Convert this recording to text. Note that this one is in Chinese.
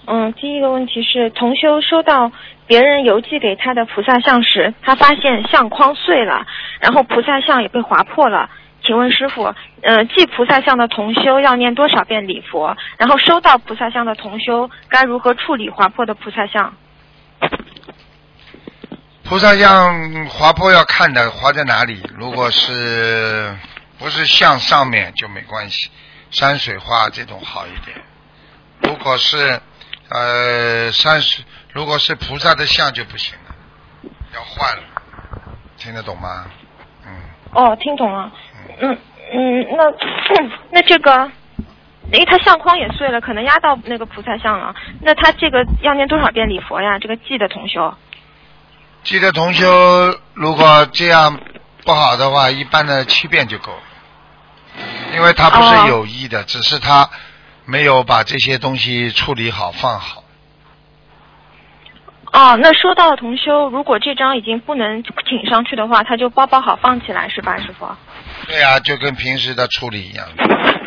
第一个问题是，同修收到别人邮寄给他的菩萨像时，他发现相框碎了，然后菩萨像也被划破了。请问师父，寄菩萨像的同修要念多少遍礼佛？然后收到菩萨像的同修该如何处理划破的菩萨像？ 菩萨像划破要看的划在哪里，如果是不是像上面就没关系，山水画这种好一点。如果是如果是菩萨的像就不行了，要换了，听得懂吗？ 听懂了。那这个，他相框也碎了，可能压到那个菩萨像了。那他这个要念多少遍礼佛呀？这个记的同修。 记的同修，如果这样不好的话，一般的7遍就够了，因为他不是有意的，只是他没有把这些东西处理好放好。 那收到的同修，如果这张已经不能请上去的话，他就包好放起来是吧，师傅？ 对啊，就跟平时的处理一样。